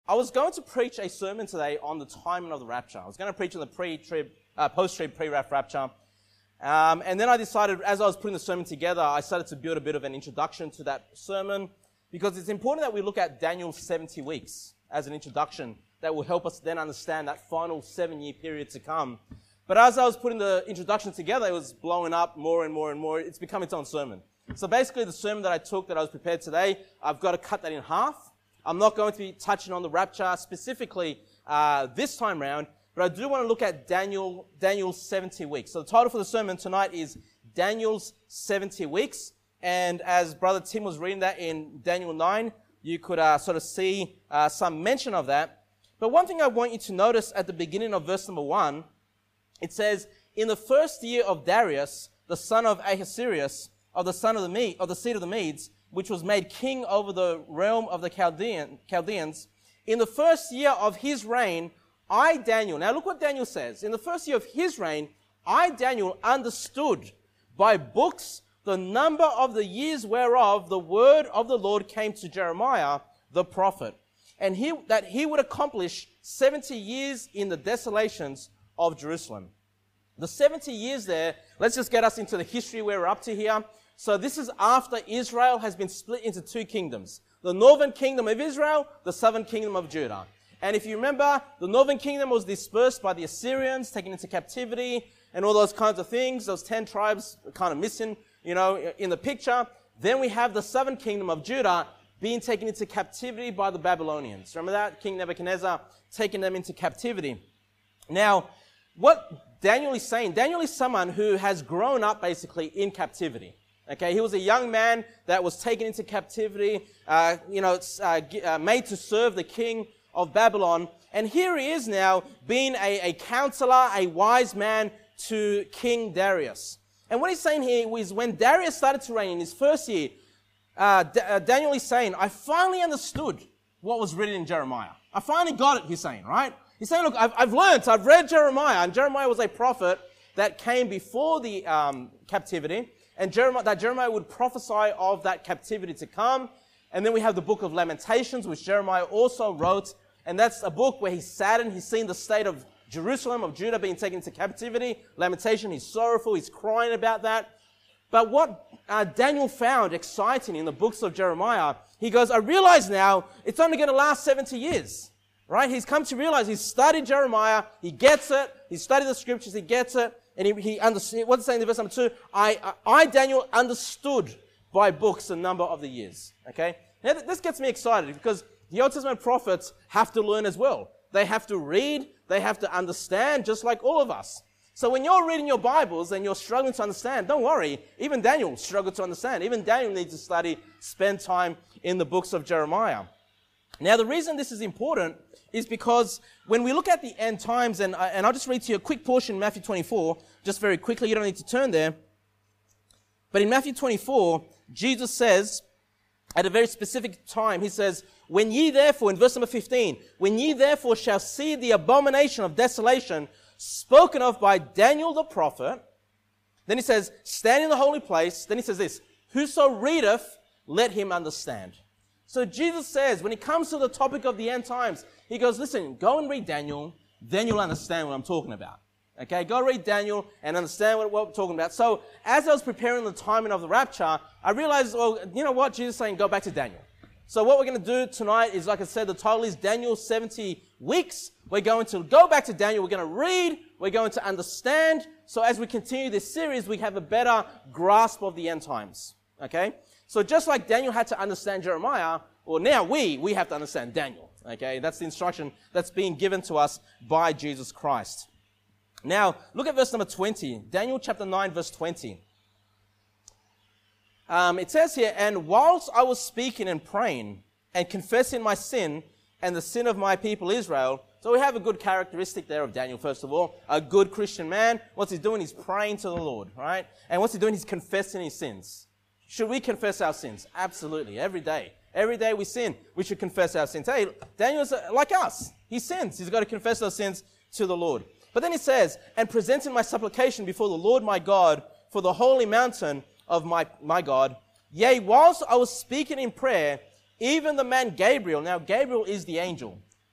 I was going to preach a sermon today on the timing of the rapture. I was going to preach on the post-trib, pre-rapture. And then I decided, as I was putting the sermon together, I started to build a bit of an introduction to that sermon, because it's important that we look at Daniel's 70 weeks as an introduction that will help us then understand that final 7-year period to come. But as I was putting the introduction together, it was blowing up more and more and more. It's become its own sermon. So basically the sermon that I took, that I was prepared today, I've got to cut that in half. I'm not going to be touching on the rapture specifically this time round, but I do want to look at Daniel's 70 weeks. So the title for the sermon tonight is Daniel's 70 weeks. And as Brother Tim was reading that in Daniel 9, you could sort of see some mention of that. But one thing I want you to notice at the beginning of verse number 1, it says, in the first year of Darius, the son of Ahasuerus, of the seed of the Medes, which was made king over the realm of the Chaldeans, in the first year of his reign, I, Daniel, now look what Daniel says. In the first year of his reign, I, Daniel, understood by books the number of the years whereof the word of the Lord came to Jeremiah the prophet, and that he would accomplish 70 years in the desolations of Jerusalem. The 70 years there, let's just get us into the history where we're up to here. So this is after Israel has been split into two kingdoms. The northern kingdom of Israel, the southern kingdom of Judah. And if you remember, the northern kingdom was dispersed by the Assyrians, taken into captivity, and all those kinds of things. Those 10 tribes are kind of missing, in the picture. Then we have the southern kingdom of Judah being taken into captivity by the Babylonians. Remember that? King Nebuchadnezzar taking them into captivity. Now, what Daniel is saying, Daniel is someone who has grown up basically in captivity. Okay, he was a young man that was taken into captivity, made to serve the king of Babylon. And here he is now being a counselor, a wise man to King Darius. And what he's saying here is when Darius started to reign in his first year, Daniel is saying, I finally understood what was written in Jeremiah. I finally got it, he's saying, right? He's saying, look, I've read Jeremiah, and Jeremiah was a prophet that came before the captivity, and Jeremiah would prophesy of that captivity to come. And then we have the book of Lamentations, which Jeremiah also wrote, and that's a book where he's saddened, he's seen the state of Jerusalem, of Judah being taken into captivity. Lamentation, he's sorrowful, he's crying about that. But what Daniel found exciting in the books of Jeremiah, he goes, I realize now it's only going to last 70 years, right? He's come to realize, he's studied Jeremiah, he gets it, he's studied the scriptures, he gets it, and he understood. What's it saying in verse number 2? I, Daniel, understood by books the number of the years, okay? Now this gets me excited because the Old Testament prophets have to learn as well. They have to read, they have to understand, just like all of us. So when you're reading your Bibles and you're struggling to understand, don't worry. Even Daniel struggled to understand. Even Daniel needs to study, spend time in the books of Jeremiah. Now, the reason this is important is because when we look at the end times, and I'll just read to you a quick portion in Matthew 24, just very quickly. You don't need to turn there. But in Matthew 24, Jesus says, at a very specific time, he says, when ye therefore, in verse number 15, when ye therefore shall see the abomination of desolation spoken of by Daniel the prophet, then he says, stand in the holy place. Then he says this, whoso readeth, let him understand. So Jesus says, when it comes to the topic of the end times, he goes, listen, go and read Daniel, then you'll understand what I'm talking about. Okay, go read Daniel and understand what we're talking about. So as I was preparing the timing of the rapture, I realized, well, you know what? Jesus is saying, go back to Daniel. So what we're going to do tonight is, like I said, the title is Daniel 70 Weeks. We're going to go back to Daniel. We're going to read. We're going to understand. So as we continue this series, we have a better grasp of the end times. Okay? So just like Daniel had to understand Jeremiah, well, now we have to understand Daniel. Okay? That's the instruction that's being given to us by Jesus Christ. Now, look at verse number 20. Daniel chapter 9, verse 20. It says here, and whilst I was speaking and praying and confessing my sin and the sin of my people Israel, so we have a good characteristic there of Daniel, first of all. A good Christian man. What's he doing? He's praying to the Lord, right? And what's he doing? He's confessing his sins. Should we confess our sins? Absolutely. Every day. Every day we sin. We should confess our sins. Hey, Daniel's like us. He sins. He's got to confess those sins to the Lord. But then he says, and presenting my supplication before the Lord my God for the holy mountain of my God, yea, whilst I was speaking in prayer, even the man Gabriel, now Gabriel is the angel.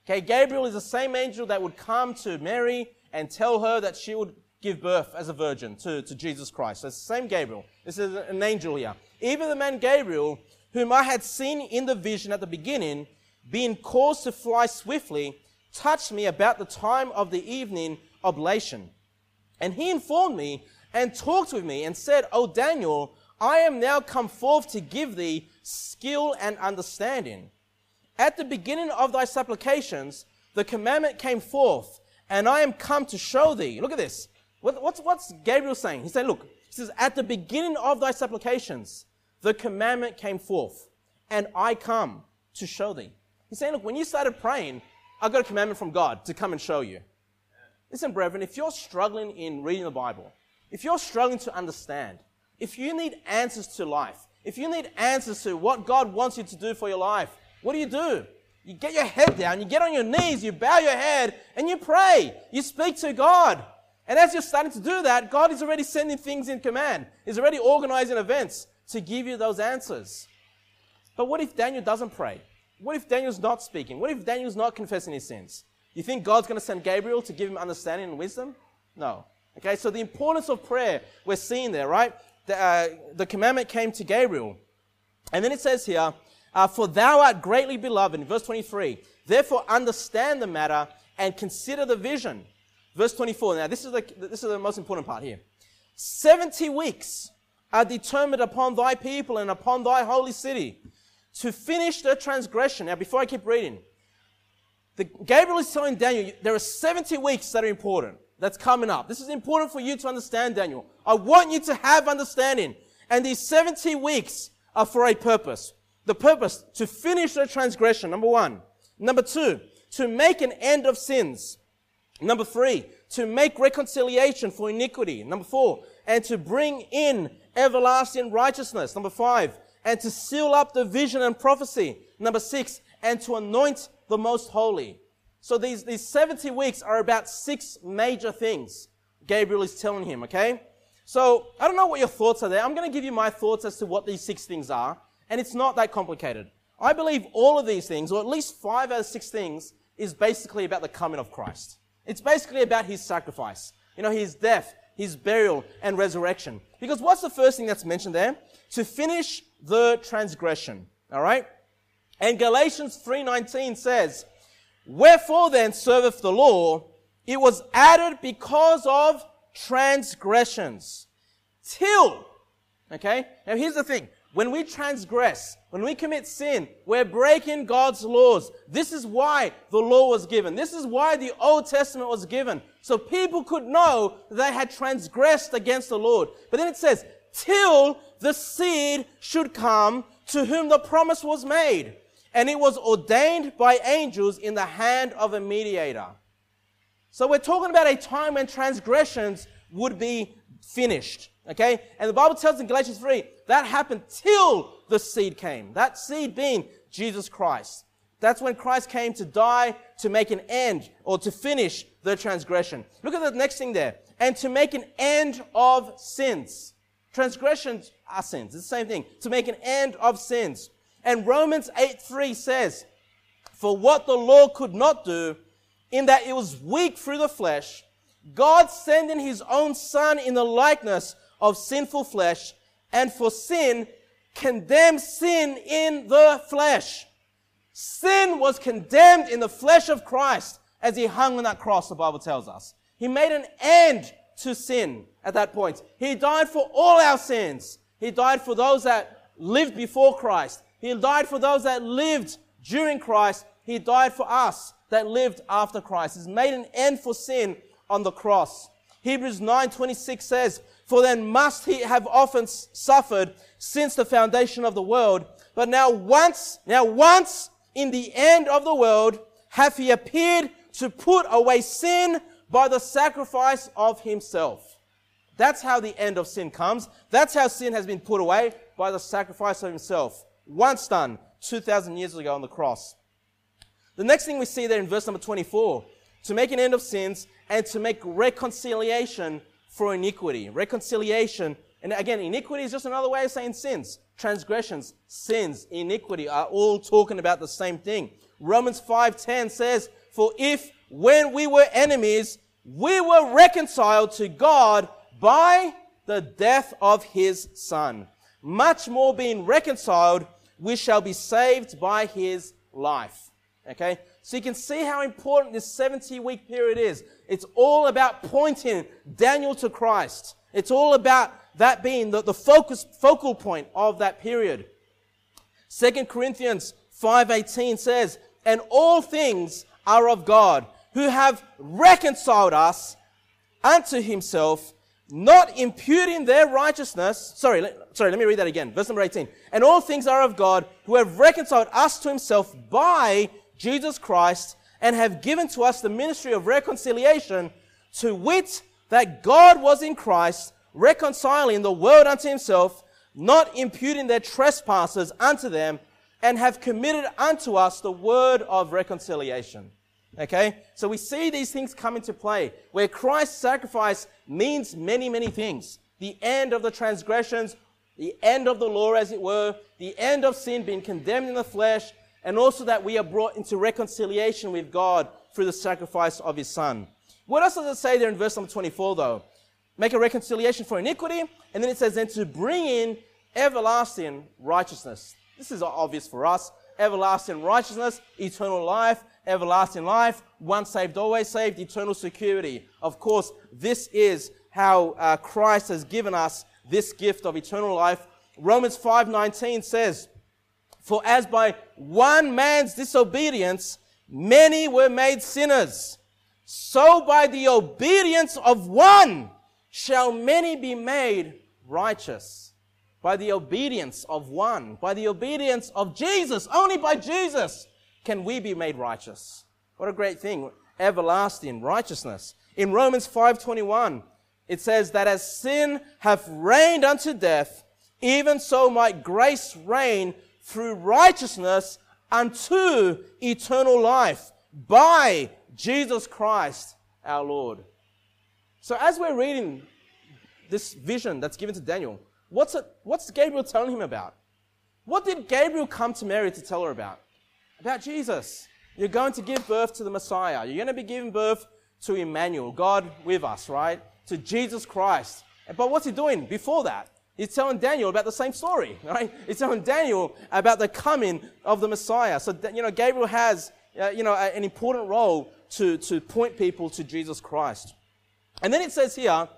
Okay, Gabriel is the same angel that would come to Mary and tell her that she would give birth as a virgin to Jesus Christ. So it's the same Gabriel. This is an angel here. Even the man Gabriel, whom I had seen in the vision at the beginning, being caused to fly swiftly, touched me about the time of the evening oblation. And he informed me and talked with me and said, O Daniel, I am now come forth to give thee skill and understanding. At the beginning of thy supplications, the commandment came forth, and I am come to show thee. Look at this. What's Gabriel saying? He's saying, look, he says, at the beginning of thy supplications, the commandment came forth, and I come to show thee. He's saying, look, when you started praying, I got a commandment from God to come and show you. Listen, brethren, if you're struggling in reading the Bible, if you're struggling to understand, if you need answers to life, if you need answers to what God wants you to do for your life, what do? You get your head down, you get on your knees, you bow your head, and you pray. You speak to God. And as you're starting to do that, God is already sending things in command. He's already organizing events to give you those answers. But what if Daniel doesn't pray? What if Daniel's not speaking? What if Daniel's not confessing his sins? You think God's going to send Gabriel to give him understanding and wisdom? No. Okay, so the importance of prayer we're seeing there, right? The commandment came to Gabriel. And then it says here, for thou art greatly beloved, in verse 23, therefore understand the matter and consider the vision. Verse 24, now this is the most important part here. 70 weeks are determined upon thy people and upon thy holy city to finish their transgression. Now before I keep reading, Gabriel is telling Daniel, there are 70 weeks that are important. That's coming up. This is important for you to understand, Daniel. I want you to have understanding. And these 70 weeks are for a purpose. The purpose, to finish their transgression, number one. Number two, to make an end of sins. Number three, to make reconciliation for iniquity. Number four, and to bring in everlasting righteousness. Number five, and to seal up the vision and prophecy. Number six, and to anoint the most holy. So these 70 weeks are about 6 major things Gabriel is telling him, okay? So I don't know what your thoughts are there. I'm going to give you my thoughts as to what these 6 things are, and it's not that complicated. I believe all of these things, or at least 5 out of 6 things, is basically about the coming of Christ. It's basically about his sacrifice. You know, his death, his burial, and resurrection. Because what's the first thing that's mentioned there? To finish the transgression, all right? And Galatians 3:19 says, wherefore then serveth the law? It was added because of transgressions. Till, okay? Now here's the thing. When we transgress, when we commit sin, we're breaking God's laws. This is why the law was given. This is why the Old Testament was given. So people could know they had transgressed against the Lord. But then it says, till the seed should come to whom the promise was made. And it was ordained by angels in the hand of a mediator. So we're talking about a time when transgressions would be finished. Okay? And the Bible tells in Galatians 3, that happened till the seed came. That seed being Jesus Christ. That's when Christ came to die, to make an end, or to finish the transgression. Look at the next thing there. And to make an end of sins. Transgressions are sins. It's the same thing. To make an end of sins. And Romans 8:3 says, for what the law could not do, in that it was weak through the flesh, God sending his own Son in the likeness of sinful flesh, and for sin, condemned sin in the flesh. Sin was condemned in the flesh of Christ as he hung on that cross, the Bible tells us. He made an end to sin at that point. He died for all our sins. He died for those that lived before Christ. He died for those that lived during Christ. He died for us that lived after Christ. He's made an end for sin on the cross. Hebrews 9:26 says, for then must he have often suffered since the foundation of the world. But now once in the end of the world hath he appeared to put away sin by the sacrifice of himself. That's how the end of sin comes. That's how sin has been put away, by the sacrifice of himself. Once done 2,000 years ago on the cross. The next thing we see there in verse number 24, to make an end of sins and to make reconciliation for iniquity. Reconciliation, and again, iniquity is just another way of saying sins. Transgressions, sins, iniquity are all talking about the same thing. Romans 5:10 says, "For if when we were enemies, we were reconciled to God by the death of his Son, much more being reconciled, we shall be saved by his life." Okay? So you can see how important this 70-week period is. It's all about pointing Daniel to Christ. It's all about that being the focal point of that period. 2 Corinthians 5:18 says, "And all things are of God, who have reconciled us unto himself, not imputing their righteousness." Sorry, let me read that again. Verse number 18. "And all things are of God, who have reconciled us to himself by Jesus Christ, and have given to us the ministry of reconciliation, to wit, that God was in Christ, reconciling the world unto himself, not imputing their trespasses unto them, and have committed unto us the word of reconciliation." Okay? So we see these things come into play, where Christ's sacrifice means many, many things. The end of the transgressions, the end of the law, as it were, the end of sin being condemned in the flesh, and also that we are brought into reconciliation with God through the sacrifice of his Son. What else does it say there in verse number 24, though? Make a reconciliation for iniquity, and then it says, "then to bring in everlasting righteousness." This is obvious for us. Everlasting righteousness, eternal life, everlasting life, once saved, always saved, eternal security. Of course, this is how Christ has given us this gift of eternal life. Romans 5:19 says, "For as by one man's disobedience many were made sinners, so by the obedience of one shall many be made righteous." By the obedience of one, by the obedience of Jesus, only by Jesus can we be made righteous. What a great thing, everlasting righteousness. In Romans 5:21, it says that as sin hath reigned unto death, even so might grace reign through righteousness unto eternal life by Jesus Christ our Lord. So as we're reading this vision that's given to Daniel, what's Gabriel telling him about? What did Gabriel come to Mary to tell her about? About Jesus. You're going to give birth to the Messiah. You're going to be giving birth to Emmanuel, God with us, right? To Jesus Christ. But what's he doing before that? He's telling Daniel about the same story, right? He's telling Daniel about the coming of the Messiah. So, Gabriel has, an important role to point people to Jesus Christ. And then it says here,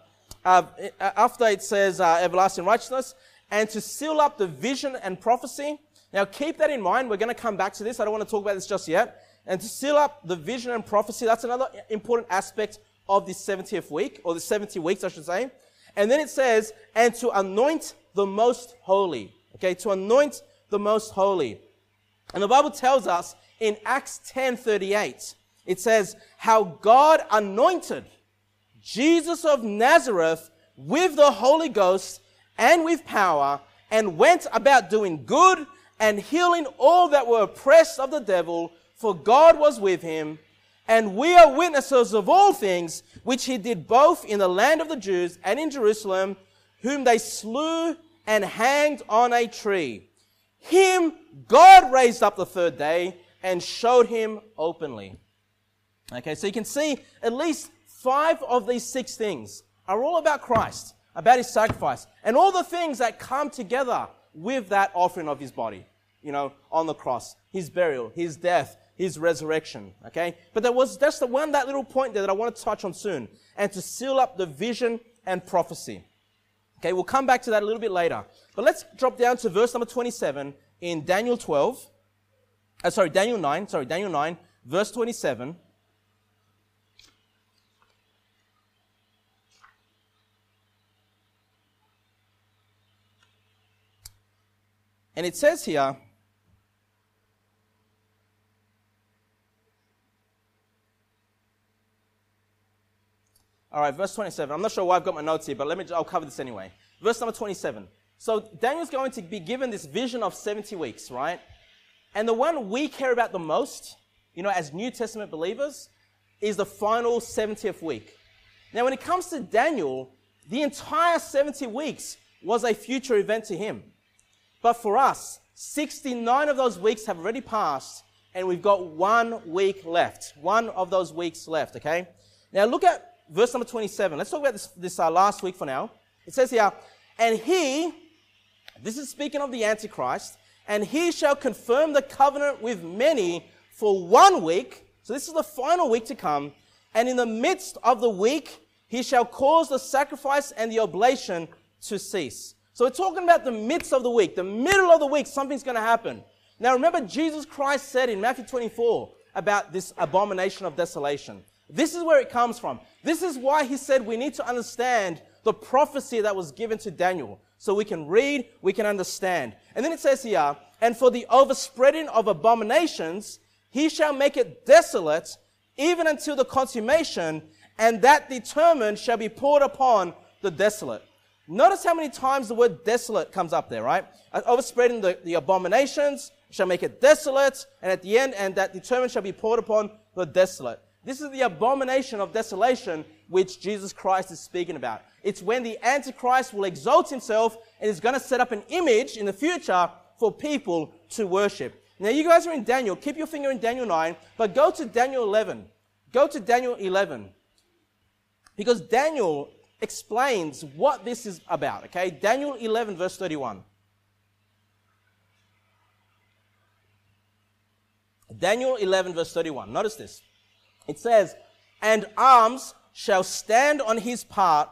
after it says everlasting righteousness, and to seal up the vision and prophecy. Now keep that in mind. We're going to come back to this. I don't want to talk about this just yet. And to seal up the vision and prophecy, that's another important aspect of this 70th week, or the 70 weeks, I should say. And then it says, and to anoint the most holy. Okay, to anoint the most holy. And the Bible tells us in Acts 10:38, it says, how God anointed Jesus of Nazareth with the Holy Ghost and with power, and went about doing good and healing all that were oppressed of the devil, for God was with him. And we are witnesses of all things which he did both in the land of the Jews and in Jerusalem, whom they slew and hanged on a tree. Him God raised up the third day and showed him openly. Okay, so you can see at least 5 of these 6 things are all about Christ, about his sacrifice, and all the things that come together with that offering of his body, on the cross, his burial, his death, his resurrection, okay? But that's that little point there that I want to touch on soon, and to seal up the vision and prophecy. Okay, we'll come back to that a little bit later. But let's drop down to verse number 27 in Daniel 9, verse 27. And it says here, all right, verse 27. I'm not sure why I've got my notes here, but I'll cover this anyway. Verse number 27. So Daniel's going to be given this vision of 70 weeks, right? And the one we care about the most, as New Testament believers, is the final 70th week. Now, when it comes to Daniel, the entire 70 weeks was a future event to him. But for us, 69 of those weeks have already passed, and we've got 1 week left. One of those weeks left, okay? Now look at verse number 27. Let's talk about this last week for now. It says here, and he, this is speaking of the Antichrist, and he shall confirm the covenant with many for 1 week. So this is the final week to come. And in the midst of the week, he shall cause the sacrifice and the oblation to cease. So we're talking about the midst of the week. The middle of the week, something's going to happen. Now remember, Jesus Christ said in Matthew 24 about this abomination of desolation. This is where it comes from. This is why he said we need to understand the prophecy that was given to Daniel. So we can read, we can understand. And then it says here, and for the overspreading of abominations, he shall make it desolate, even until the consummation, and that determined shall be poured upon the desolate. Notice how many times the word desolate comes up there, right? Overspreading the abominations shall make it desolate, and at the end, and that determined shall be poured upon the desolate. This is the abomination of desolation which Jesus Christ is speaking about. It's when the Antichrist will exalt himself and is going to set up an image in the future for people to worship. Now you guys are in Daniel. Keep your finger in Daniel 9, but go to Daniel 11. Go to Daniel 11. Because Daniel explains what this is about, okay? Daniel 11 verse 31. Daniel 11 verse 31. Notice this. It says, and arms shall stand on his part,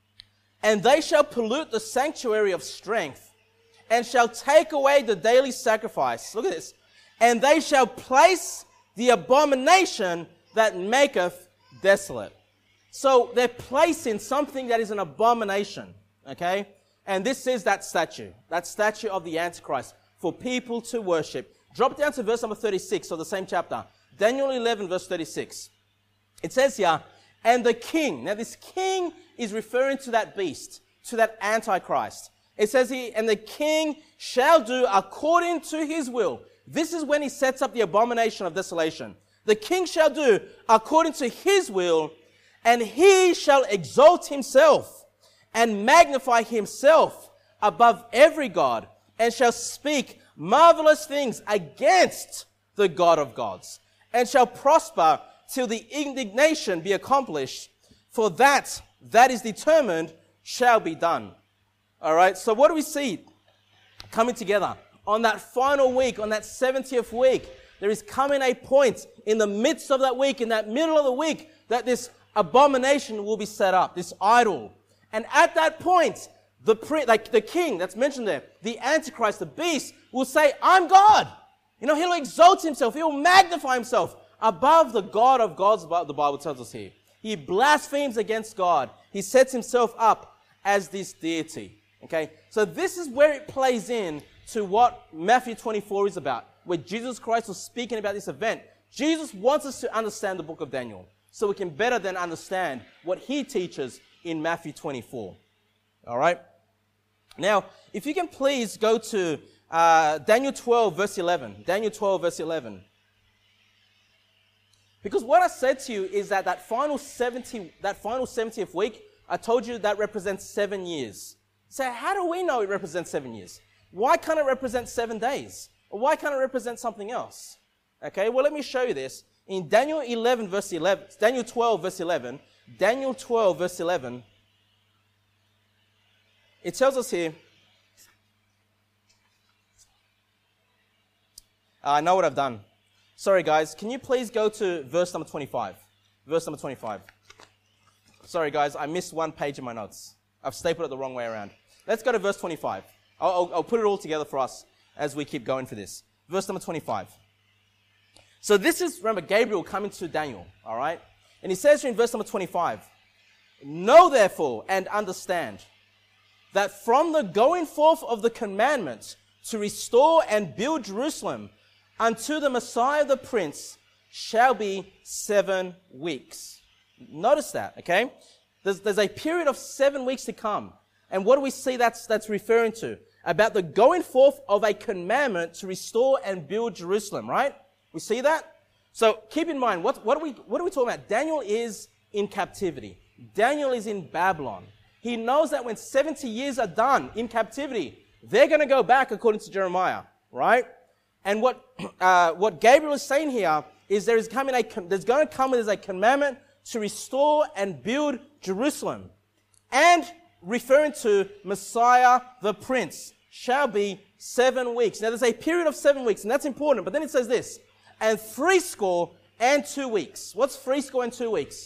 and they shall pollute the sanctuary of strength, and shall take away the daily sacrifice. Look at this. And they shall place the abomination that maketh desolate. So they're placing something that is an abomination, okay? And this is that statue of the Antichrist for people to worship. Drop down to verse number 36 of the same chapter. Daniel 11 verse 36. It says here, and the king. Now this king is referring to that beast, to that Antichrist. It says here, and the king shall do according to his will. This is when he sets up the abomination of desolation. The king shall do according to his will, and he shall exalt himself and magnify himself above every god, and shall speak marvelous things against the God of gods, and shall prosper till the indignation be accomplished, for that is determined shall be done. All right, so what do we see coming together? On that final week, on that 70th week, there is coming a point in the midst of that week, in that middle of the week, that this abomination will be set up, this idol. And at that point, the king that's mentioned there, the Antichrist, the beast, will say, I'm God. You know, he'll exalt himself. He'll magnify himself above the God of gods, the Bible tells us here. He blasphemes against God. He sets himself up as this deity. Okay? So this is where it plays in to what Matthew 24 is about, where Jesus Christ was speaking about this event. Jesus wants us to understand the book of Daniel so we can better then understand what he teaches in Matthew 24. All right? Now, if you can please go to Daniel 12 verse 11. Daniel 12 verse 11. Because what I said to you is that final 70th week, I told you that represents 7 years. So how do we know it represents 7 years? Why can't it represent 7 days? Or why can't it represent something else? Okay, well, let me show you this. In Daniel 11 verse 11, Daniel 12 verse 11, Daniel 12 verse 11, it tells us here, I know what I've done. Sorry, guys. Can you please go to verse number 25? Verse number 25. Sorry, guys. I missed one page in my notes. I've stapled it the wrong way around. Let's go to verse 25. I'll put it all together for us as we keep going for this. Verse number 25. So this is, remember, Gabriel coming to Daniel, all right? And he says here in verse number 25, know therefore and understand that from the going forth of the commandment to restore and build Jerusalem unto the Messiah the Prince shall be 7 weeks. Notice that, okay? There's a period of 7 weeks to come. And what do we see that's referring to? About the going forth of a commandment to restore and build Jerusalem, right? We see that? So keep in mind, what are we talking about? Daniel is in captivity. Daniel is in Babylon. He knows that when 70 years are done in captivity, they're going to go back according to Jeremiah, right? And what Gabriel is saying here is there's going to come as a commandment to restore and build Jerusalem. And referring to Messiah the Prince shall be 7 weeks. Now there's a period of 7 weeks, and that's important. But then it says this, and 62 weeks. What's 62 weeks?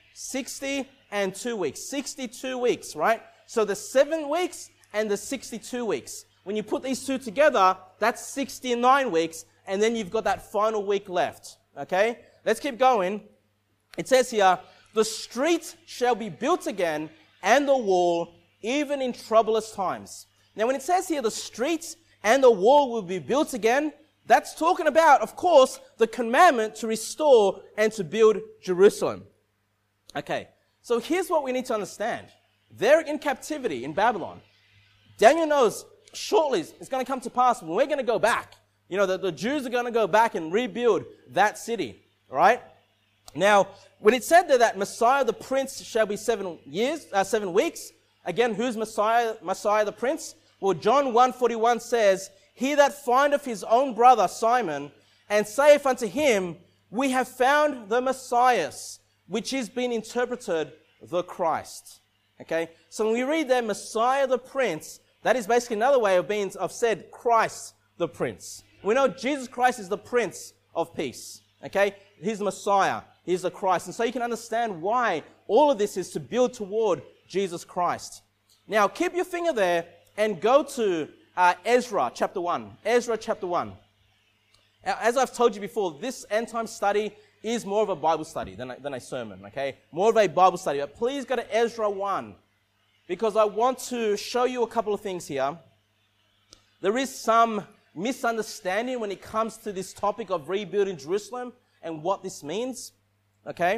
60 and 2 weeks. 62 weeks, right? So the 7 weeks and the 62 weeks. When you put these two together, that's 69 weeks, and then you've got that final week left. Okay? Let's keep going. It says here, the street shall be built again, and the wall, even in troublous times. Now when it says here, the street and the wall will be built again, that's talking about, of course, the commandment to restore and to build Jerusalem. Okay, so here's what we need to understand. They're in captivity in Babylon. Daniel knows shortly it's going to come to pass when we're going to go back. You know, the Jews are going to go back and rebuild that city, right? Now, when it said there that Messiah the Prince shall be 7 weeks, again, who's Messiah the Prince? Well, John 1:41 says, he that findeth his own brother Simon, and saith unto him, we have found the Messiah, which is being interpreted the Christ. Okay? So when we read there, Messiah the Prince, that is basically another way of said Christ the Prince. We know Jesus Christ is the Prince of Peace. Okay? He's the Messiah. He's the Christ. And so you can understand why all of this is to build toward Jesus Christ. Now, keep your finger there and go to Ezra chapter 1. Ezra chapter 1. Now, as I've told you before, this end time study is more of a Bible study than a sermon, okay? More of a Bible study. But please go to Ezra 1, because I want to show you a couple of things here. There is some misunderstanding when it comes to this topic of rebuilding Jerusalem and what this means, okay?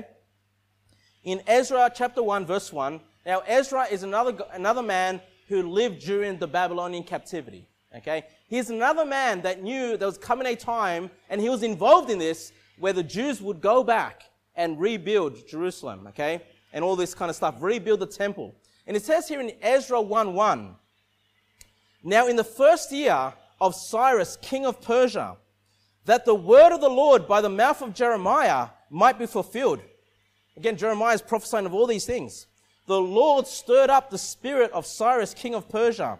In Ezra chapter 1, verse 1, now Ezra is another man who lived during the Babylonian captivity, okay? He's another man that knew there was coming a time, and he was involved in this, where the Jews would go back and rebuild Jerusalem, okay? And all this kind of stuff, rebuild the temple. And it says here in Ezra 1:1, now in the first year of Cyrus, king of Persia, that the word of the Lord by the mouth of Jeremiah might be fulfilled. Again, Jeremiah is prophesying of all these things. The Lord stirred up the spirit of Cyrus, king of Persia,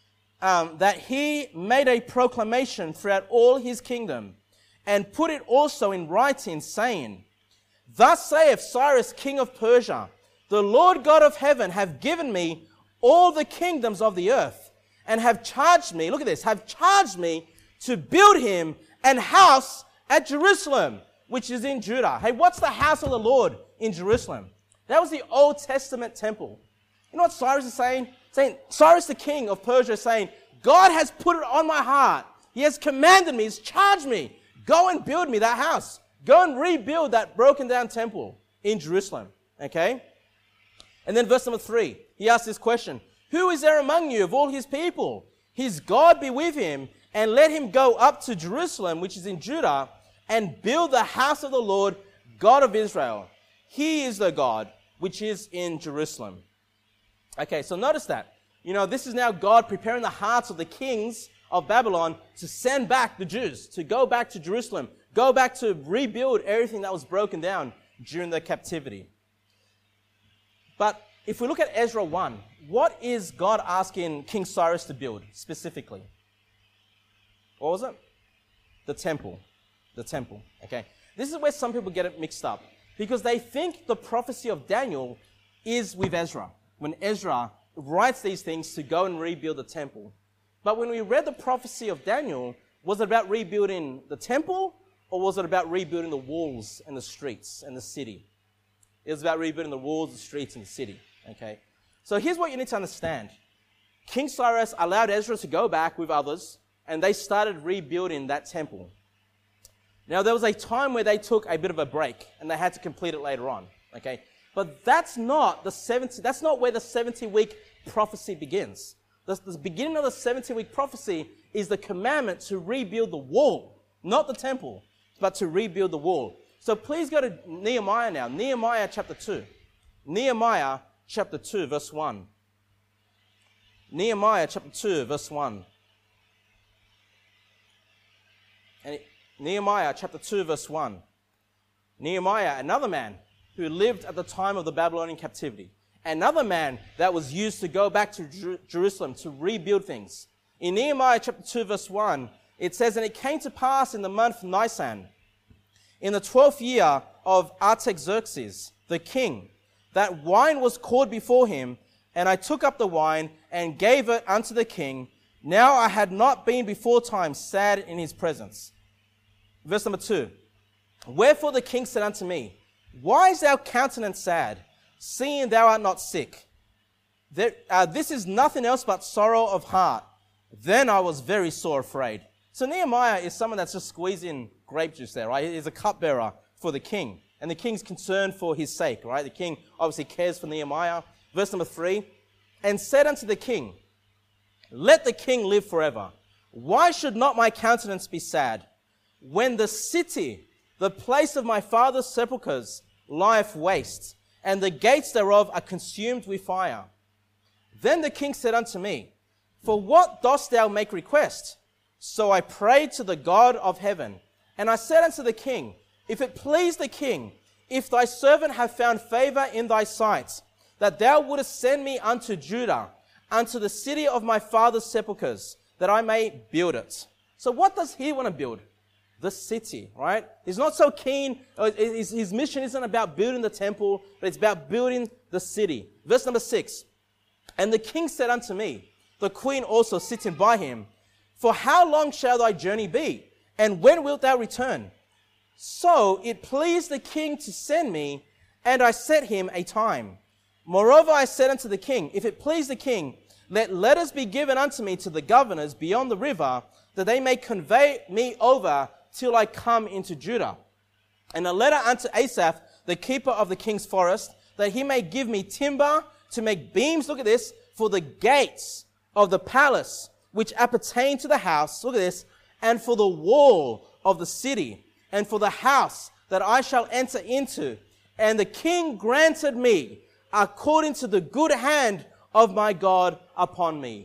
that he made a proclamation throughout all his kingdom, and put it also in writing, saying, thus saith Cyrus, king of Persia, the Lord God of heaven have given me all the kingdoms of the earth, and have charged me, look at this, have charged me to build him an house at Jerusalem, which is in Judah. Hey, what's the house of the Lord in Jerusalem? That was the Old Testament temple. You know what Cyrus is saying? Cyrus the king of Persia is saying, God has put it on my heart. He has commanded me, he's charged me. Go and build me that house. Go and rebuild that broken down temple in Jerusalem. Okay? And then verse number 3, he asks this question, who is there among you of all his people? His God be with him, and let him go up to Jerusalem, which is in Judah, and build the house of the Lord, God of Israel. He is the God which is in Jerusalem. Okay, so notice that. You know, this is now God preparing the hearts of the kings of Babylon to send back the Jews, to go back to Jerusalem, go back to rebuild everything that was broken down during the captivity. But if we look at Ezra 1, what is God asking King Cyrus to build specifically? What was it? The temple. The temple, okay? This is where some people get it mixed up, because they think the prophecy of Daniel is with Ezra, when Ezra writes these things to go and rebuild the temple. But when we read the prophecy of Daniel, was it about rebuilding the temple, or was it about rebuilding the walls and the streets and the city? It was about rebuilding the walls, the streets, and the city, okay? So here's what you need to understand. King Cyrus allowed Ezra to go back with others, and they started rebuilding that temple. Now, there was a time where they took a bit of a break, and they had to complete it later on, okay? But that's not where the 70-week prophecy begins. The beginning of the 70-week prophecy is the commandment to rebuild the wall, not the temple, but to rebuild the wall. So please go to Nehemiah now. Nehemiah chapter 2. Nehemiah chapter 2, verse 1. Nehemiah chapter 2, verse 1. And Nehemiah chapter 2 verse 1. Nehemiah, another man who lived at the time of the Babylonian captivity. Another man that was used to go back to Jerusalem to rebuild things. In Nehemiah chapter 2 verse 1, it says, "And it came to pass in the month Nisan, in the 12th year of Artaxerxes, the king, that wine was poured before him, and I took up the wine and gave it unto the king. Now I had not been before time sad in his presence." Verse number 2. "Wherefore the king said unto me, Why is thy countenance sad, seeing thou art not sick? This is nothing else but sorrow of heart. Then I was very sore afraid." So Nehemiah is someone that's just squeezing grape juice there, right? He's a cupbearer for the king. And the king's concerned for his sake, right? The king obviously cares for Nehemiah. Verse number 3. "And said unto the king, Let the king live forever. Why should not my countenance be sad? When the city, the place of my father's sepulchres, lieth waste, and the gates thereof are consumed with fire. Then the king said unto me, For what dost thou make request? So I prayed to the God of heaven. And I said unto the king, If it please the king, if thy servant have found favor in thy sight, that thou wouldest send me unto Judah, unto the city of my father's sepulchres, that I may build it." So what does he want to build? The city, right? He's not so keen. His mission isn't about building the temple, but it's about building the city. Verse number 6. "And the king said unto me, the queen also sitting by him, For how long shall thy journey be? And when wilt thou return? So it pleased the king to send me, and I set him a time. Moreover, I said unto the king, If it please the king, let letters be given unto me to the governors beyond the river, that they may convey me over till I come into Judah. And a letter unto Asaph, the keeper of the king's forest, that he may give me timber to make beams," look at this, "for the gates of the palace, which appertain to the house," look at this, "and for the wall of the city, and for the house that I shall enter into. And the king granted me according to the good hand of my God upon me."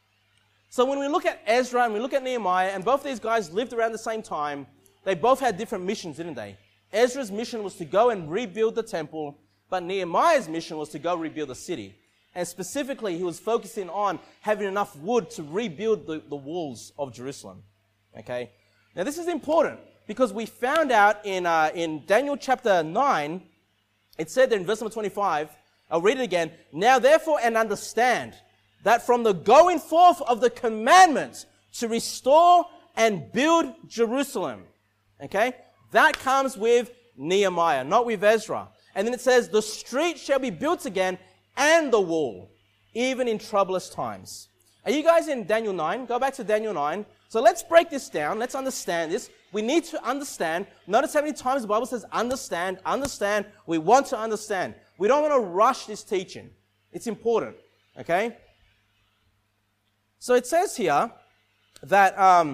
So when we look at Ezra and we look at Nehemiah, and both these guys lived around the same time, they both had different missions, didn't they? Ezra's mission was to go and rebuild the temple, but Nehemiah's mission was to go rebuild the city. And specifically, he was focusing on having enough wood to rebuild the walls of Jerusalem. Okay? Now this is important, because we found out in Daniel chapter 9, it said there in verse number 25, I'll read it again, "Now therefore and understand, that from the going forth of the commandment to restore and build Jerusalem," okay, that comes with Nehemiah, not with Ezra. And then it says, "The street shall be built again, and the wall, even in troublous times." Are you guys in Daniel 9? Go back to Daniel 9. So let's break this down. Let's understand this. We need to understand. Notice how many times the Bible says understand, understand. We want to understand. We don't want to rush this teaching. It's important, okay? So it says here that,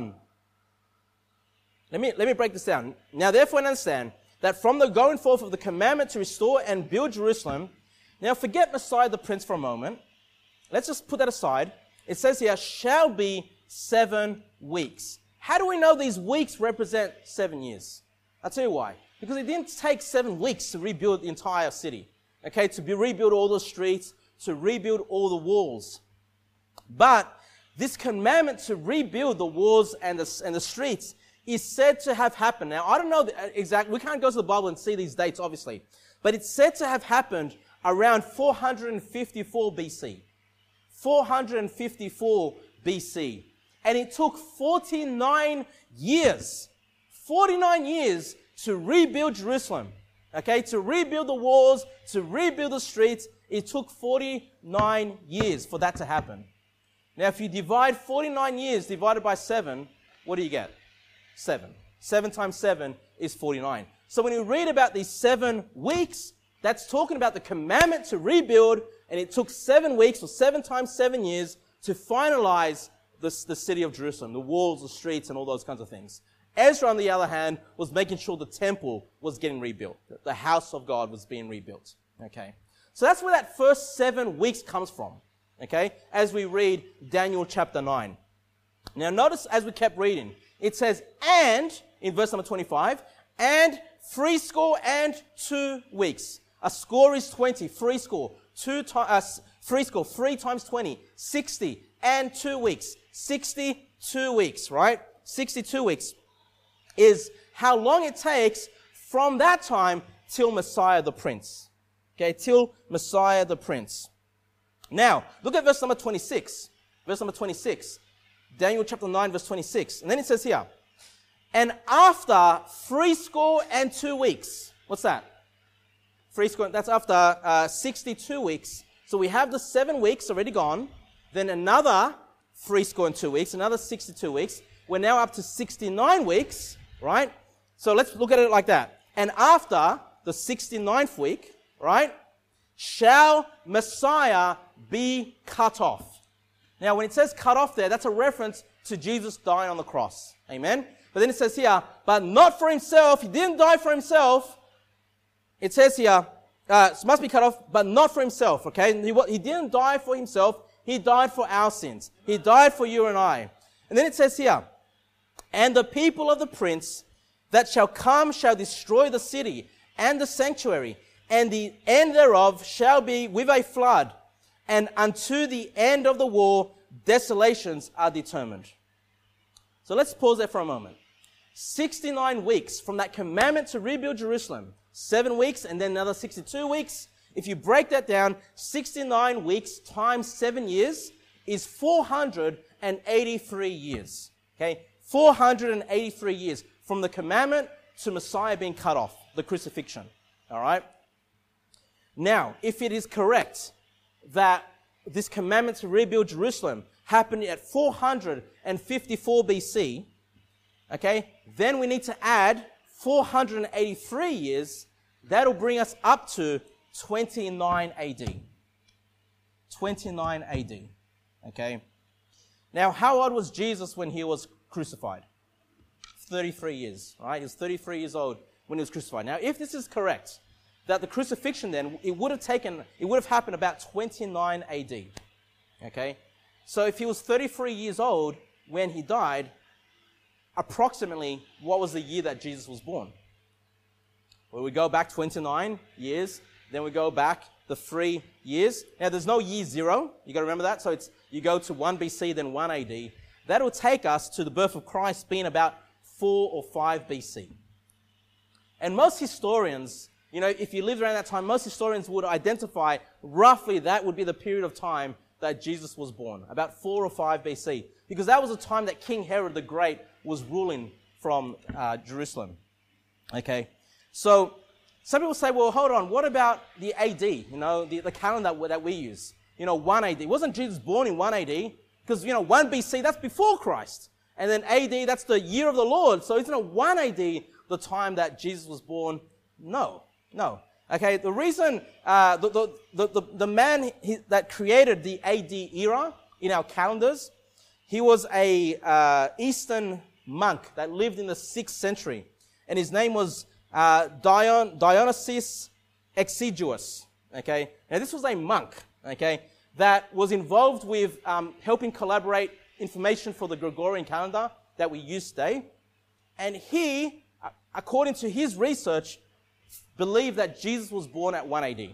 let me break this down. "Now therefore understand that from the going forth of the commandment to restore and build Jerusalem," now forget Messiah the Prince for a moment. Let's just put that aside. It says here, "shall be 7 weeks." How do we know these weeks represent 7 years? I'll tell you why. Because it didn't take 7 weeks to rebuild the entire city. Okay, to rebuild all the streets, to rebuild all the walls. But this commandment to rebuild the walls and the streets is said to have happened. Now, I don't know exactly, we can't go to the Bible and see these dates, obviously. But it's said to have happened around 454 BC. 454 BC. And it took 49 years to rebuild Jerusalem. Okay, to rebuild the walls, to rebuild the streets, it took 49 years for that to happen. Now, if you divide 49 years divided by 7, what do you get? 7. 7 times 7 is 49. So when you read about these 7 weeks, that's talking about the commandment to rebuild, and it took 7 weeks, or 7 times 7 years, to finalize the city of Jerusalem, the walls, the streets, and all those kinds of things. Ezra, on the other hand, was making sure the temple was getting rebuilt. The house of God was being rebuilt. Okay? So that's where that first 7 weeks comes from. Okay? As we read Daniel chapter 9. Now notice as we kept reading, it says, and, in verse number 25, and 62 weeks. A score is 20, 3 times 20, 60, and 2 weeks. 62 weeks, right? 62 weeks is how long it takes from that time till Messiah the Prince. Okay, till Messiah the Prince. Now, look at verse number 26. Verse number 26. Daniel chapter 9, verse 26. And then it says here, and after 62 weeks, what's that? That's after 62 weeks. So we have the 7 weeks already gone, then another 62 weeks, another 62 weeks. We're now up to 69 weeks, right? So let's look at it like that. And after the 69th week, right, shall Messiah be cut off. Now, when it says cut off there, that's a reference to Jesus dying on the cross. Amen? But then it says here, but not for himself. He didn't die for himself. It says here, must be cut off, but not for himself, okay? He didn't die for himself. He died for our sins. He died for you and I. And then it says here, and the people of the prince that shall come shall destroy the city and the sanctuary, and the end thereof shall be with a flood, and unto the end of the war desolations are determined. So let's pause there for a moment. 69 weeks from that commandment to rebuild Jerusalem. 7 weeks and then another 62 weeks. If you break that down, 69 weeks times 7 years is 483 years. Okay? 483 years from the commandment to Messiah being cut off, the crucifixion. All right? Now, if it is correct that this commandment to rebuild Jerusalem happened at 454 BC, okay, then we need to add 483 years. That'll bring us up to 29 AD. 29 AD. Okay. Now, how old was Jesus when he was crucified? 33 years, right? He was 33 years old when he was crucified. Now, if this is correct, that the crucifixion then, it would have happened about 29 AD. Okay? So if he was 33 years old when he died, approximately what was the year that Jesus was born? Well, we go back 29 years, then we go back the 3 years. Now, there's no year 0. You got to remember that. So you go to 1 BC, then 1 AD. That will take us to the birth of Christ being about 4 or 5 BC. And most historians, you know, if you lived around that time, most historians would identify roughly that would be the period of time that Jesus was born, about 4 or 5 BC. Because that was the time that King Herod the Great was ruling from Jerusalem. Okay? So, some people say, well, hold on, what about the AD, you know, the calendar that we use? You know, 1 AD. Wasn't Jesus born in 1 AD? Because, you know, 1 BC, that's before Christ. And then AD, that's the year of the Lord. So isn't it 1 AD the time that Jesus was born? No. Okay, the reason, the man that created the AD era in our calendars, he was a Eastern monk that lived in the 6th century. And his name was Dionysius Exiguus. Okay, now this was a monk, okay, that was involved with helping collaborate information for the Gregorian calendar that we use today. And he, according to his research, believed that Jesus was born at 1 AD.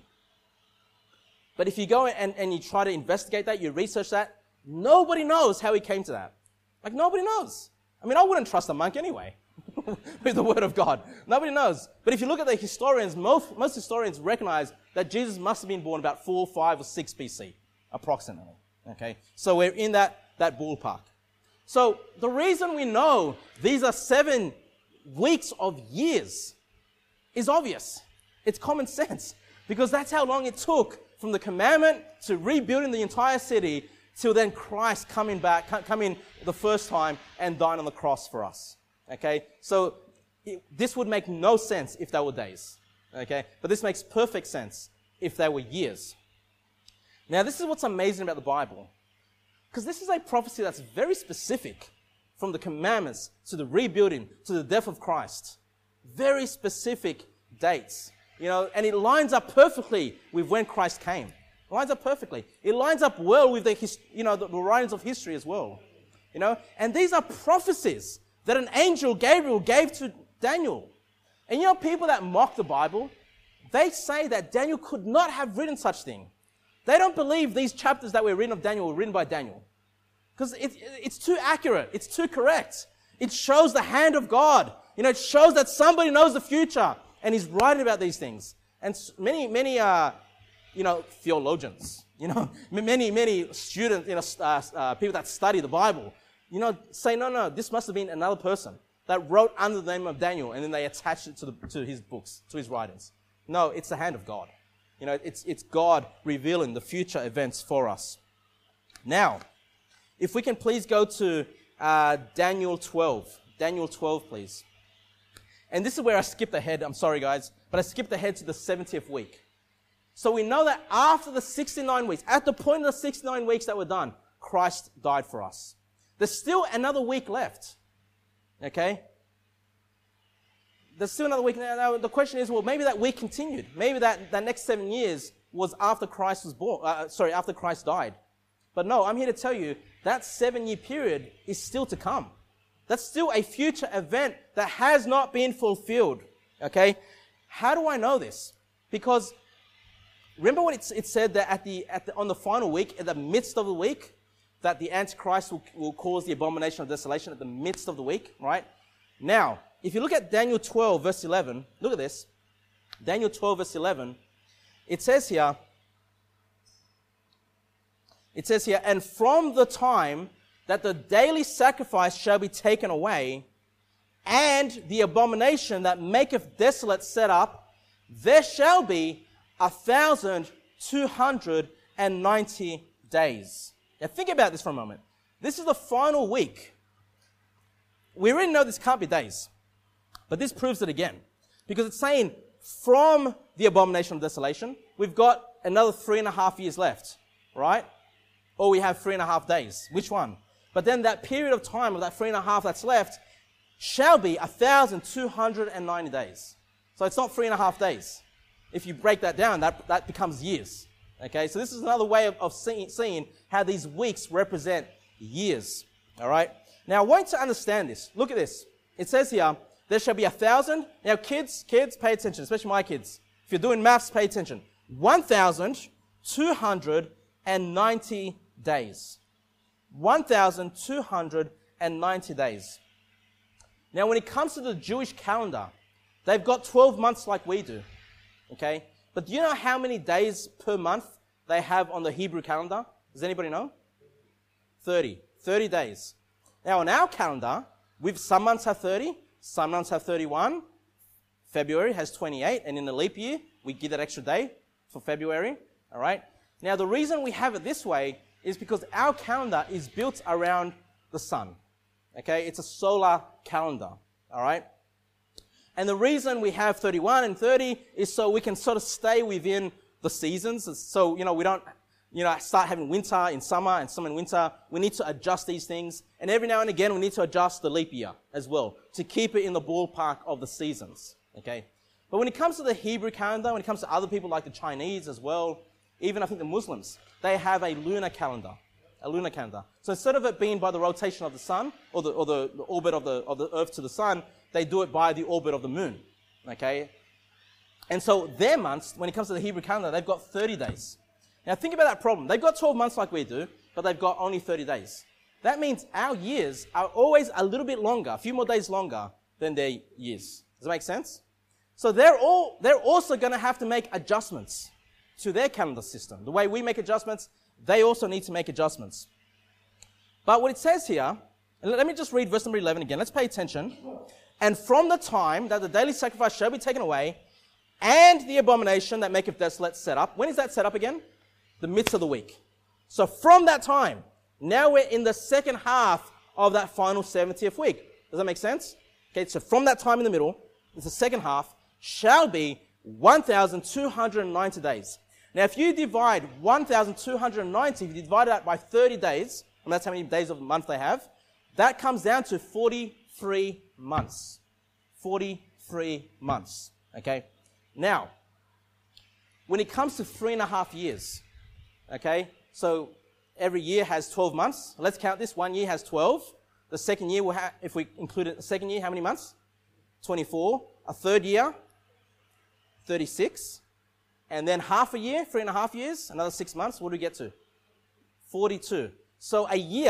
But if you go and you try to investigate that, you research that, nobody knows how he came to that. Like, nobody knows. I mean, I wouldn't trust a monk anyway with the word of God. Nobody knows. But if you look at the historians, most historians recognize that Jesus must have been born about 4, 5, or 6 BC, approximately. Okay? So we're in that ballpark. So the reason we know these are 7 weeks of years is obvious. It's common sense. Because that's how long it took from the commandment to rebuilding the entire city till then Christ coming the first time and dying on the cross for us. Okay? So this would make no sense if they were days. Okay? But this makes perfect sense if they were years. Now, this is what's amazing about the Bible. Because this is a prophecy that's very specific, from the commandments to the rebuilding to the death of Christ. Very specific dates. You know, and it lines up perfectly with when Christ came. It lines up perfectly. It lines up well with the writings of history as well. You know, and these are prophecies that an angel, Gabriel, gave to Daniel. And you know, people that mock the Bible, they say that Daniel could not have written such thing. They don't believe these chapters that we're reading of Daniel were written by Daniel. Because it's too accurate. It's too correct. It shows the hand of God. You know, it shows that somebody knows the future and he's writing about these things. And many, theologians, many students, people that study the Bible, say, no, this must have been another person that wrote under the name of Daniel, and then they attached it to his books, to his writings. No, it's the hand of God. It's God revealing the future events for us. Now, if we can please go to Daniel 12. Daniel 12, please. And this is where I skipped ahead. I'm sorry, guys, but I skipped ahead to the 70th week. So we know that after the 69 weeks, at the point of the 69 weeks that were done, Christ died for us. There's still another week left. Okay? There's still another week. Now the question is, well, maybe that week continued. Maybe that next 7 years was after Christ was born. After Christ died. But no, I'm here to tell you that 7-year period is still to come. That's still a future event that has not been fulfilled. Okay? How do I know this? Because remember what it said that on the final week, in the midst of the week, that the Antichrist will cause the abomination of desolation at the midst of the week, right? Now, if you look at Daniel 12, verse 11, look at this. Daniel 12, verse 11, it says here, and from the time that the daily sacrifice shall be taken away, and the abomination that maketh desolate set up, there shall be 1,290 days. Now think about this for a moment. This is the final week. We already know this can't be days, but this proves it again. Because it's saying from the abomination of desolation, we've got another 3.5 years left, right? Or we have 3.5 days. Which one? But then that period of time of that 3.5 that's left shall be 1,290 days. So it's not 3.5 days. If you break that down, that becomes years. Okay, so this is another way of seeing how these weeks represent years. All right? Now, I want you to understand this. Look at this. It says here, there shall be 1,000. Now, kids, pay attention, especially my kids. If you're doing maths, pay attention. 1,290 days. 1,290 days. Now, when it comes to the Jewish calendar, they've got 12 months like we do. Okay? But do you know how many days per month they have on the Hebrew calendar? Does anybody know? 30. 30 days. Now, on our calendar, some months have 30, some months have 31. February has 28, and in the leap year, we give that extra day for February. All right? Now, the reason we have it this way is because our calendar is built around the sun. Okay? It's a solar calendar. All right? And the reason we have 31 and 30 is so we can sort of stay within the seasons. So, we don't, start having winter in summer and summer in winter. We need to adjust these things. And every now and again, we need to adjust the leap year as well to keep it in the ballpark of the seasons. Okay? But when it comes to the Hebrew calendar, when it comes to other people like the Chinese as well, even I think the Muslims, they have a lunar calendar. A lunar calendar. So instead of it being by the rotation of the sun or the orbit of the earth to the sun, they do it by the orbit of the moon. Okay? And so their months, when it comes to the Hebrew calendar, they've got 30 days. Now think about that problem. They've got 12 months like we do, but they've got only 30 days. That means our years are always a little bit longer, a few more days longer than their years. Does that make sense? So they're also going to have to make adjustments to their calendar system. The way we make adjustments, they also need to make adjustments. But what it says here, and let me just read verse number 11 again. Let's pay attention. And from the time that the daily sacrifice shall be taken away, and the abomination that maketh desolate set up. When is that set up again? The midst of the week. So from that time, now we're in the second half of that final 70th week. Does that make sense? Okay, so from that time in the middle, it's the second half, shall be 1,290 days. Now, if you divide 1,290, if you divide that by 30 days, and that's how many days of the month they have, that comes down to 43 months. 43 months. Okay? Now, when it comes to 3.5 years, okay, so every year has 12 months. Let's count this. 1 year has 12. The second year, if we include it, the second year, how many months? 24. A third year, 36. And then half a year, 3.5 years, another 6 months, what do we get to? 42. So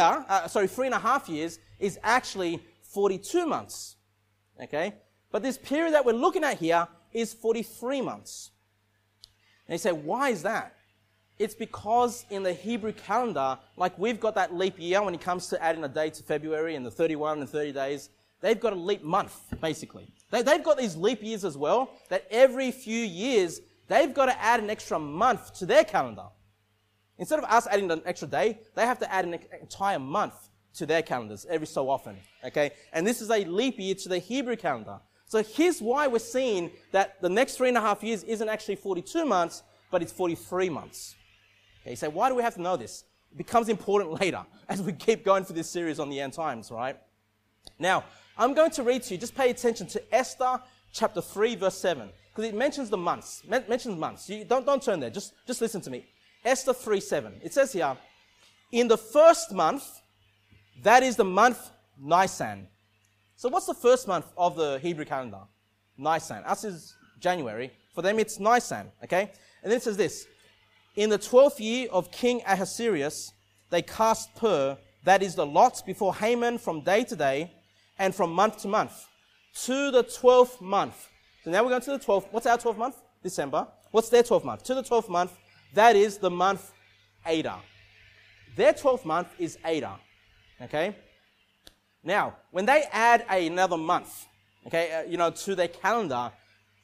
3.5 years is actually 42 months. Okay? But this period that we're looking at here is 43 months. And you say, why is that? It's because in the Hebrew calendar, like we've got that leap year when it comes to adding a day to February and the 31 and 30 days, they've got a leap month, basically. They've got these leap years as well, that every few years, they've got to add an extra month to their calendar. Instead of us adding an extra day, they have to add an entire month to their calendars every so often, okay? And this is a leap year to the Hebrew calendar. So here's why we're seeing that the next 3.5 years isn't actually 42 months, but it's 43 months. Okay, you say, why do we have to know this? It becomes important later as we keep going through this series on the end times, right? Now, I'm going to read to you, just pay attention to Esther chapter 3, verse 7, because it mentions the months. Mentions months. You don't turn there. Just listen to me. Esther 3:7. It says here, in the first month, that is the month Nisan. So what's the first month of the Hebrew calendar? Nisan. Us is January. For them, it's Nisan. Okay? And then it says this. In the 12th year of King Ahasuerus, they cast pur, that is the lots before Haman from day to day and from month to month, to the 12th month. So now we're going to the 12th. What's our 12th month? December. What's their 12th month? To the 12th month, that is the month Adar. Their 12th month is Adar. Okay? Now, when they add another month, okay, to their calendar,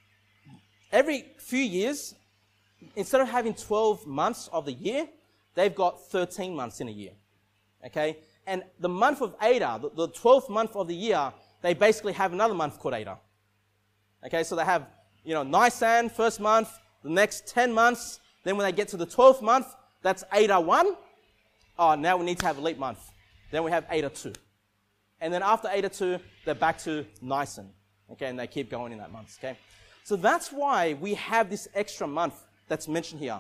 every few years, instead of having 12 months of the year, they've got 13 months in a year. Okay? And the month of Adar, the 12th month of the year, they basically have another month called Adar. Okay, so they have, Nisan, first month, the next 10 months. Then when they get to the 12th month, that's Adar 1. Oh, now we need to have a leap month. Then we have Adar 2. And then after Adar 2, they're back to Nisan. Okay, and they keep going in that month. Okay? So that's why we have this extra month that's mentioned here.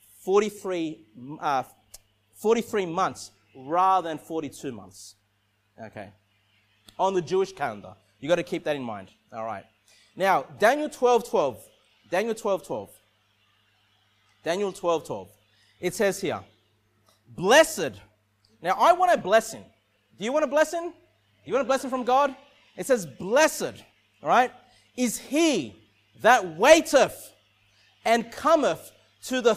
43 months rather than 42 months. Okay. On the Jewish calendar. You've got to keep that in mind. All right. Now, Daniel 12:12. Daniel 12:12. Daniel 12:12. It says here, blessed. Now, I want a blessing. Do you want a blessing? You want a blessing from God? It says, blessed, all right, is he that waiteth and cometh to the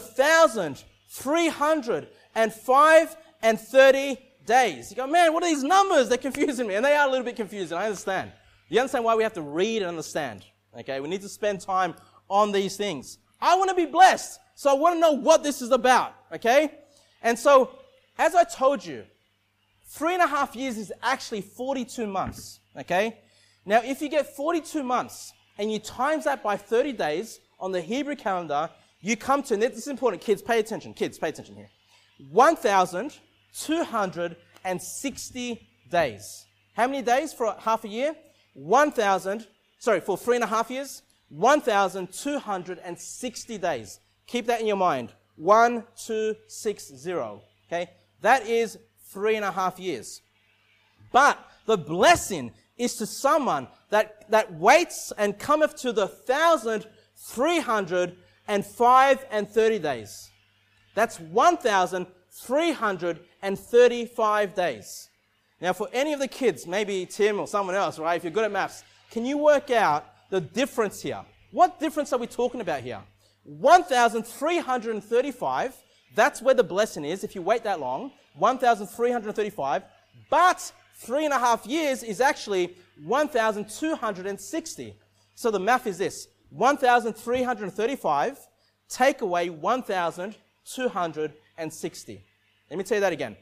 1,335 days. You go, man, what are these numbers? They're confusing me. And they are a little bit confusing. I understand. You understand why we have to read and understand. Okay, we need to spend time on these things. I want to be blessed. So I want to know what this is about. Okay? And so, as I told you, 3.5 years is actually 42 months. Okay? Now, if you get 42 months and you times that by 30 days on the Hebrew calendar, you come to, and this is important, kids, pay attention. Kids, pay attention here. 1,260 days. How many days for half a year? For 3.5 years? 1,260 days. Keep that in your mind. 1,260. Okay? That is 3.5 years. But the blessing is to someone that waits and cometh to the 1,335 days. That's 1,335 days. Now, for any of the kids, maybe Tim or someone else, right, if you're good at maths, can you work out the difference here? What difference are we talking about here? 1,335, that's where the blessing is, if you wait that long, 1,335, but 3.5 years is actually 1,260. So the math is this, 1,335 take away 1,260. Let me tell you that again.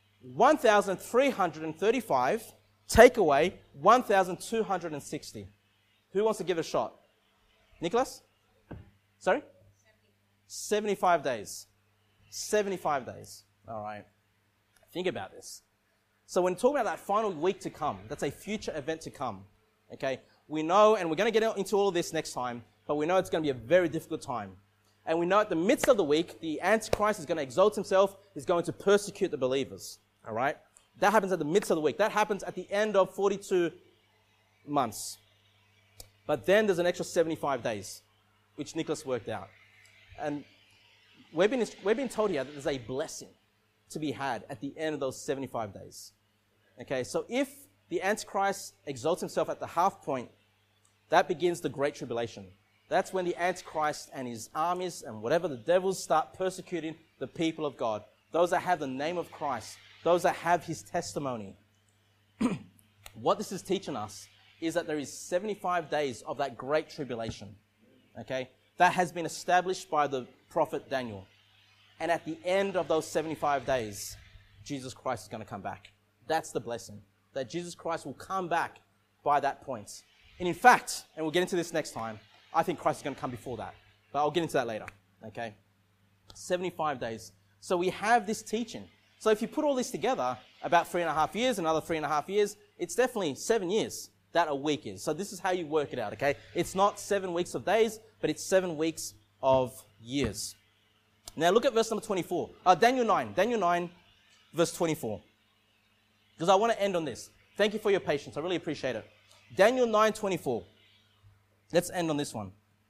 1,335 take away 1,260. Who wants to give it a shot? Nicholas? Sorry? 75 days. 75 days. All right. Think about this. So when talking about that final week to come, that's a future event to come. Okay? We know, and we're going to get into all of this next time, but we know it's going to be a very difficult time. And we know at the midst of the week, the Antichrist is going to exalt himself, is going to persecute the believers. All right? That happens at the midst of the week. That happens at the end of 42 months. But then there's an extra 75 days, which Nicholas worked out. And we've been told here that there's a blessing to be had at the end of those 75 days. Okay, so if the Antichrist exalts himself at the half point, that begins the Great Tribulation. That's when the Antichrist and his armies and whatever the devils start persecuting the people of God. Those that have the name of Christ. Those that have his testimony. What this is teaching us is that there is 75 days of that Great Tribulation. Okay? That has been established by the prophet Daniel. And at the end of those 75 days, Jesus Christ is going to come back. That's the blessing. That Jesus Christ will come back by that point. And in fact, and we'll get into this next time, I think Christ is going to come before that. But I'll get into that later. Okay? 75 days. So we have this teaching. So if you put all this together, about 3.5 years, another 3.5 years, it's definitely 7 years that a week is. So this is how you work it out, okay? It's not 7 weeks of days, but it's 7 weeks of years. Now look at verse number 24. Daniel 9, verse 24. Because I want to end on this. Thank you for your patience. I really appreciate it. Daniel 9:24. Let's end on this one.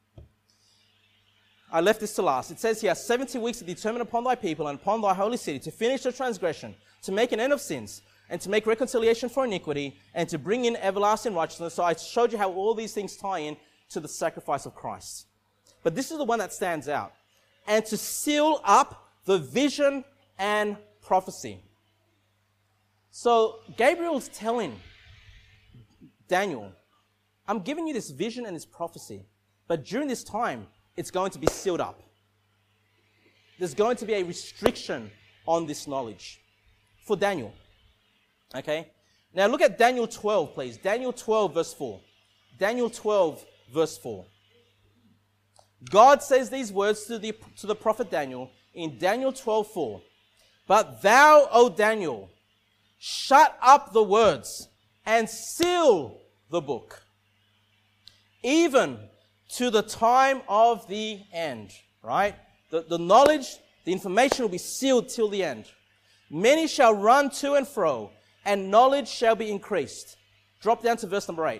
I left this to last. It says here, 70 weeks are determined upon thy people and upon thy holy city to finish the transgression, to make an end of sins, and to make reconciliation for iniquity, and to bring in everlasting righteousness. So I showed you how all these things tie in to the sacrifice of Christ. But this is the one that stands out. And to seal up the vision and prophecy. So Gabriel's telling Daniel, I'm giving you this vision and this prophecy, but during this time, it's going to be sealed up. There's going to be a restriction on this knowledge for Daniel. Okay? Now look at Daniel 12, please. Daniel 12, verse 4. Daniel 12, verse 4. God says these words to the prophet Daniel in Daniel 12, 4. But thou, O Daniel, shut up the words and seal the book, even to the time of the end, right? The knowledge, the information will be sealed till the end. Many shall run to and fro, and knowledge shall be increased. Drop down to verse number 8.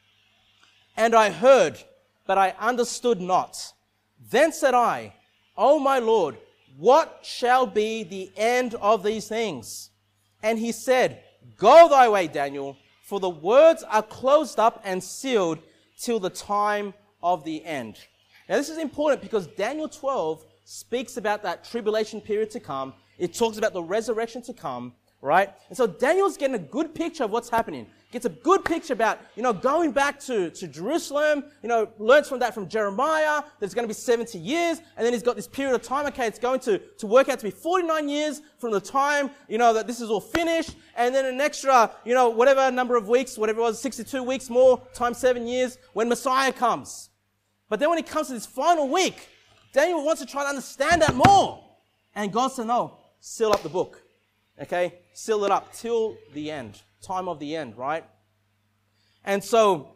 And I heard, but I understood not. Then said I, O my Lord, what shall be the end of these things? And he said, Go thy way, Daniel, for the words are closed up and sealed till the time of the end. Now this is important because Daniel 12 speaks about that tribulation period to come. It talks about the resurrection to come, right? And so Daniel's getting a good picture of what's happening. Gets a good picture about, going back to Jerusalem, learns from that from Jeremiah, that it's going to be 70 years, and then he's got this period of time, okay, it's going to work out to be 49 years from the time, that this is all finished, and then an extra, whatever number of weeks, whatever it was, 62 weeks more, times 7 years, when Messiah comes. But then when it comes to this final week, Daniel wants to try to understand that more. And God said, no, seal up the book. Okay? Seal it up till the end. Time of the end, right? And so,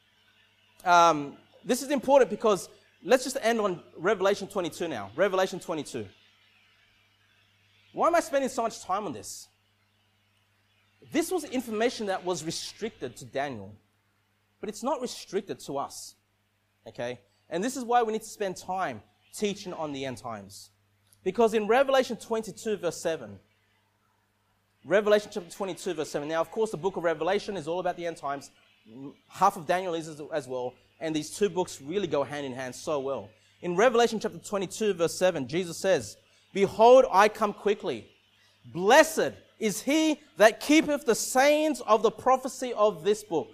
this is important because let's just end on Revelation 22 now. Revelation 22. Why am I spending so much time on this? This was information that was restricted to Daniel, but it's not restricted to us. Okay? And this is why we need to spend time teaching on the end times. Because in Revelation 22, verse 7, Revelation chapter 22, verse 7. Now, of course, the book of Revelation is all about the end times. Half of Daniel is as well. And these two books really go hand in hand so well. In Revelation chapter 22, verse 7, Jesus says, Behold, I come quickly. Blessed is he that keepeth the sayings of the prophecy of this book.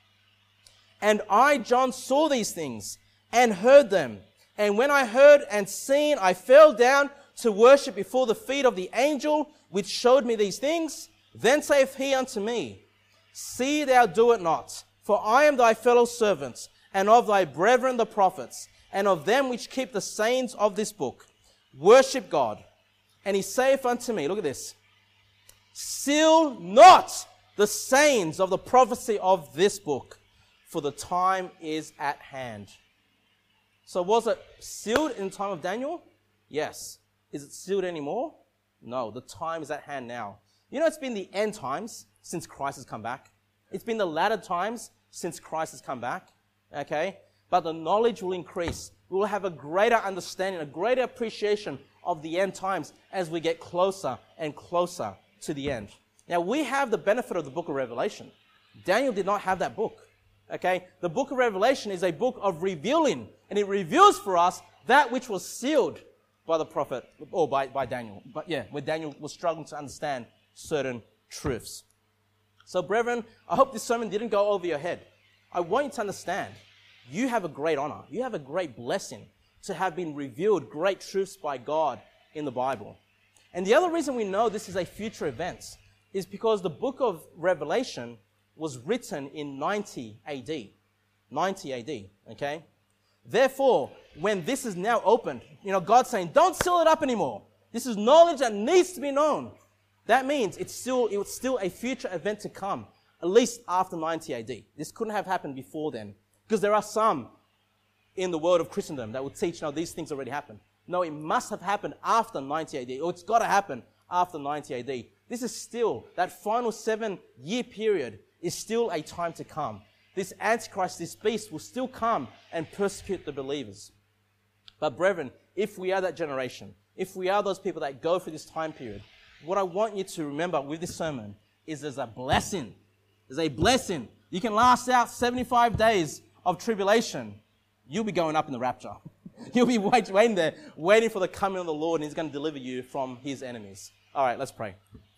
And I, John, saw these things and heard them. And when I heard and seen, I fell down to worship before the feet of the angel which showed me these things. Then saith he unto me, See thou do it not, for I am thy fellow servant, and of thy brethren the prophets, and of them which keep the sayings of this book. Worship God. And he saith unto me, look at this, Seal not the sayings of the prophecy of this book, for the time is at hand. So was it sealed in the time of Daniel? Yes. Is it sealed anymore? No, the time is at hand now. You know, it's been the end times since Christ has come back. It's been the latter times since Christ has come back. Okay? But the knowledge will increase. We will have a greater understanding, a greater appreciation of the end times as we get closer and closer to the end. Now, we have the benefit of the book of Revelation. Daniel did not have that book. Okay? The book of Revelation is a book of revealing, and it reveals for us that which was sealed by the prophet, or by Daniel. But yeah, where Daniel was struggling to understand certain truths. So, brethren, I hope this sermon didn't go over your head. I want you to understand, you have a great honor. You have a great blessing to have been revealed great truths by God in the Bible. And the other reason we know this is a future event is because the book of Revelation was written in 90 AD. 90 AD, okay? Therefore, when this is now opened, God's saying, don't seal it up anymore. This is knowledge that needs to be known. That means it was still a future event to come, at least after 90 AD. This couldn't have happened before then. Because there are some in the world of Christendom that will teach, these things already happened. No, it must have happened after 90 AD, or it's got to happen after 90 AD. This is still, that final 7-year period is still a time to come. This Antichrist, this beast, will still come and persecute the believers. But brethren, if we are that generation, if we are those people that go through this time period, what I want you to remember with this sermon is there's a blessing. There's a blessing. You can last out 75 days of tribulation. You'll be going up in the rapture. You'll be waiting there, waiting for the coming of the Lord, and He's going to deliver you from His enemies. All right, let's pray.